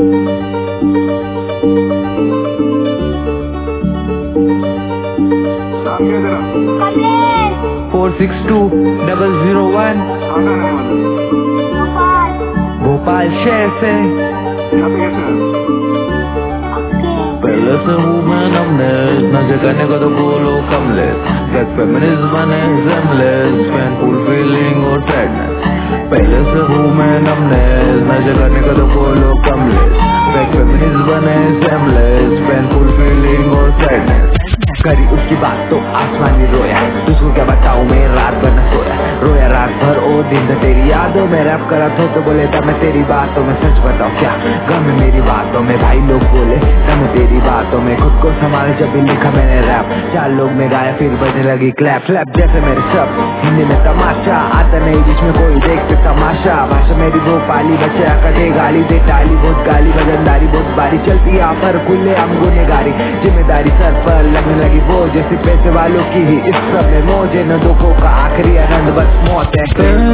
462001 भोपाल शहर से। पहले से हूँ मैं नमनेस, नशे करने को तो बोलो कमलेस, ब्लैक फेमिनिस्ट बने ज़ेमलेस, पेनफुल फीलिंग और सैडनेस। पहले से हूँ मैं नमनेस, नशे करने को तो बोलो कमलेस, ब्लैक फेमिनिस्ट बने ज़ेमलेस, पेनफुल फीलिंग और सैडनेस। करी उसकी बात तो आसमान ही रोया, तुझको क्या बताऊं मैं रात भर न सोया, रोया रात भर ओ दिन से तेरी यादों में रैप करा था तो बोले था मैं तेरी बातों में, सच बताऊं क्या गम है मेरी बातों में, भाई लोग बोले गम है तेरी बातों में, खुद को संभाल जब भी लिखा मैंने रैप, 4 लोग में गाया फिर बजने लगी क्लैप क्लैप जैसे मेरे सब हिंदी में तमाशा, आता नहीं बीच में कोई देखते तमाशा, भाषा मेरी भोपाली बच्चे कटे गाली दे टाली, बहुत गाली वजनदारी बहुत बारी चलती यहाँ पर खुले हम गुनेगारी, जिम्मेदारी सर पर लगने लगी वो जैसे पैसे वालों की ही, इस सब में मौज न दुखों का आखिरी आनंद बस मौत है।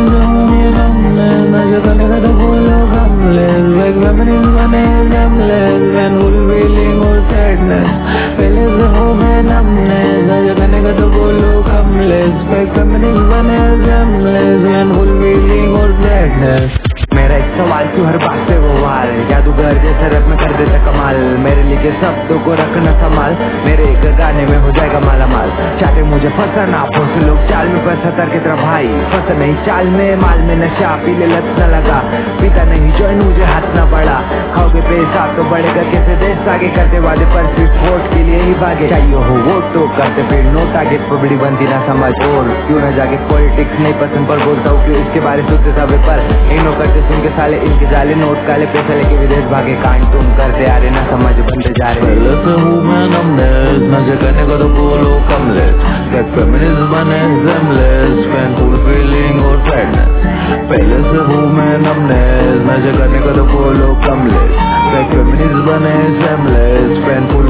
पहले से हो मैं नमनेस, नशा करने का तो बोलो कमलेस, फेमिनिस्ट बने ज़ेमलेस, पेनफुल फीलिंग और सैडनेस। मेरा एक सवाल क्यों हर बात से वो वाल, जादूगर जैसे रब में कर देता कमाल, मेरे लिए शब्दों को रखना संभाल, मेरे एक गाने में हो जाएगा माला माल, चाहते मुझे फंसाना बहुत से लोग चाल में पैसा तर की तरह भाई, फंसा नहीं चाल में माल में नशा पीले लत न लगा, पीता नहीं जॉइन मुझे हाथ न बढ़ा, खाओगे पैसा तो बढ़ेगा कैसे देश आगे, करते वादे पर सिर्फ वोट के लिए ही भागे, चाहिए हो वोट तो करते फिर नोट आगे, पबड़ी बनती ना समझ और क्यों न जागे, पॉलिटिक्स नहीं पसंद पर बोलता हूँ क्यों इसके बारे सोचते सब पर इनो करते सुन के साले, इनके जाले नोट काले पैसे लेके विदेश भागे, कांड तुम करते आ रहे ना समझ बनते जा रहे। पहले से हूँ मैं नमनेस, नशे करने को तो बोलो कमलेस, ब्लैक फेमिनिस्ट बने ज़ेमलेस, पेनफुल फीलिंग और सैडनेस। पहले से हूँ मैं नमनेस, नशे करने को तो बोलो कमलेस, ब्लैक फेमिनिस्ट बने ज़ेमलेस, पेनफुल